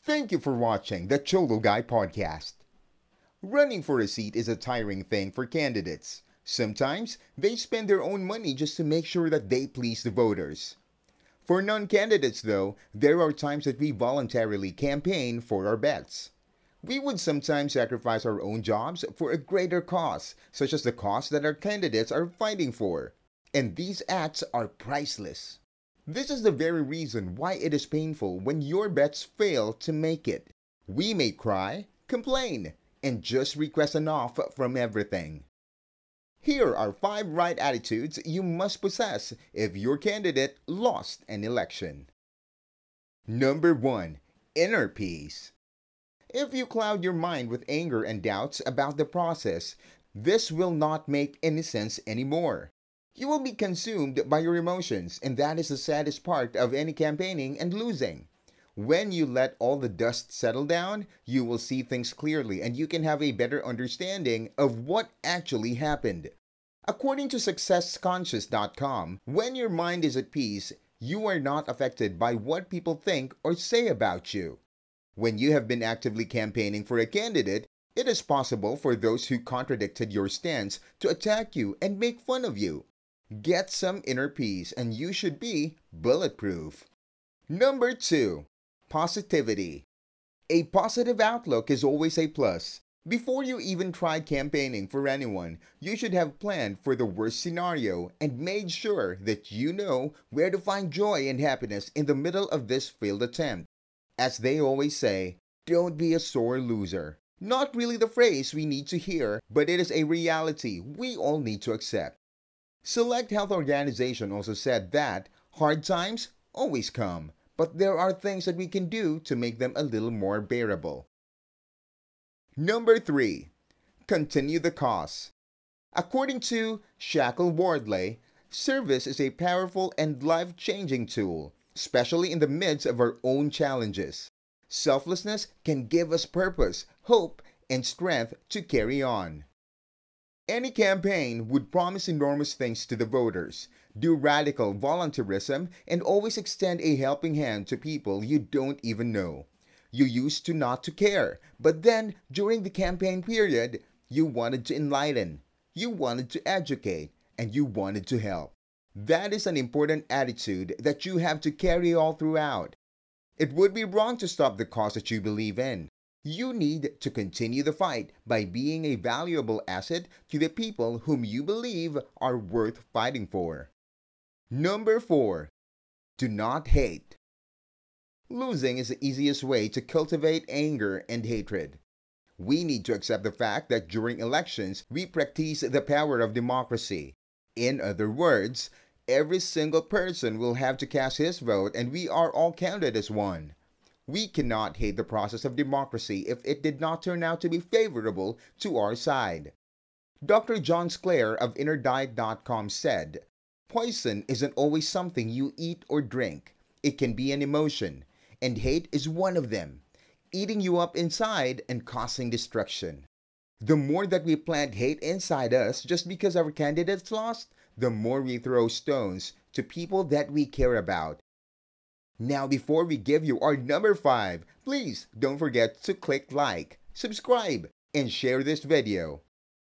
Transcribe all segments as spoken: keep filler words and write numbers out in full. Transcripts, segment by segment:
Thank you for watching the Cholo Guy podcast. Running for a seat is a tiring thing for candidates. Sometimes they spend their own money just to make sure that they please the voters. For non-candidates though, there are times that we voluntarily campaign for our bets. We would sometimes sacrifice our own jobs for a greater cause, such as the cause that our candidates are fighting for. And these acts are priceless. This is the very reason why it is painful when your bets fail to make it. We may cry, complain, and just request an off from everything. Here are five right attitudes you must possess if your candidate lost an election. Number one. Inner peace. If you cloud your mind with anger and doubts about the process, this will not make any sense anymore. You will be consumed by your emotions, and that is the saddest part of any campaigning and losing. When you let all the dust settle down, you will see things clearly and you can have a better understanding of what actually happened. According to success conscious dot com, when your mind is at peace, you are not affected by what people think or say about you. When you have been actively campaigning for a candidate, it is possible for those who contradicted your stance to attack you and make fun of you. Get some inner peace and you should be bulletproof. Number two. Positivity. A positive outlook is always a plus. Before you even try campaigning for anyone, you should have planned for the worst scenario and made sure that you know where to find joy and happiness in the middle of this failed attempt. As they always say, don't be a sore loser. Not really the phrase we need to hear, but it is a reality we all need to accept. Select Health Organization also said that hard times always come, but there are things that we can do to make them a little more bearable. Number three. Continue the cause. According to Shackle Wardley, service is a powerful and life-changing tool, especially in the midst of our own challenges. Selflessness can give us purpose, hope, and strength to carry on. Any campaign would promise enormous things to the voters, do radical volunteerism, and always extend a helping hand to people you don't even know. You used to not to care, but then, during the campaign period, you wanted to enlighten, you wanted to educate, and you wanted to help. That is an important attitude that you have to carry all throughout. It would be wrong to stop the cause that you believe in. You need to continue the fight by being a valuable asset to the people whom you believe are worth fighting for. Number four. Do not hate. Losing is the easiest way to cultivate anger and hatred. We need to accept the fact that during elections, we practice the power of democracy. In other words, every single person will have to cast his vote and we are all counted as one. We cannot hate the process of democracy if it did not turn out to be favorable to our side. Doctor John Sclair of inner diet dot com said, "Poison isn't always something you eat or drink. It can be an emotion, and hate is one of them, eating you up inside and causing destruction." The more that we plant hate inside us just because our candidates lost, the more we throw stones to people that we care about. Now, before we give you our number five, please don't forget to click like, subscribe, and share this video.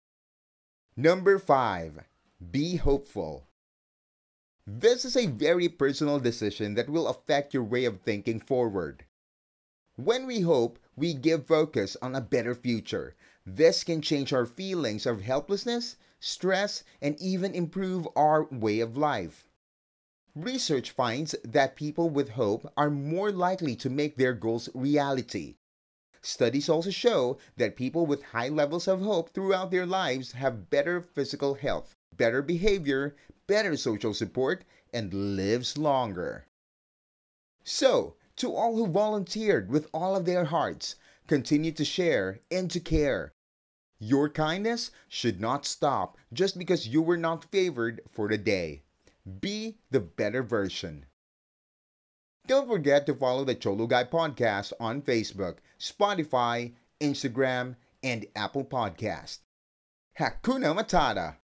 Number five. Be hopeful. This is a very personal decision that will affect your way of thinking forward. When we hope, we give focus on a better future. This can change our feelings of helplessness, stress, and even improve our way of life. Research finds that people with hope are more likely to make their goals reality. Studies also show that people with high levels of hope throughout their lives have better physical health, better behavior, better social support, and lives longer. So, to all who volunteered with all of their hearts, continue to share and to care. Your kindness should not stop just because you were not favored for the day. Be the better version. Don't forget to follow the Cholo Guy Podcast on Facebook, Spotify, Instagram, and Apple Podcast. Hakuna Matata!